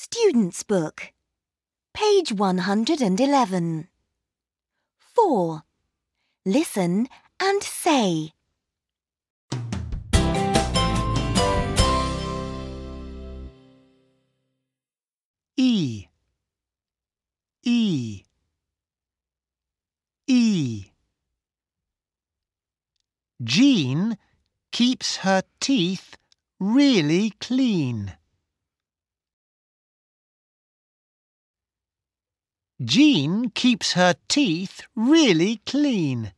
Student's Book, page 111. 4. Listen and say. E, E, E. Jean keeps her teeth really clean. Jean keeps her teeth really clean.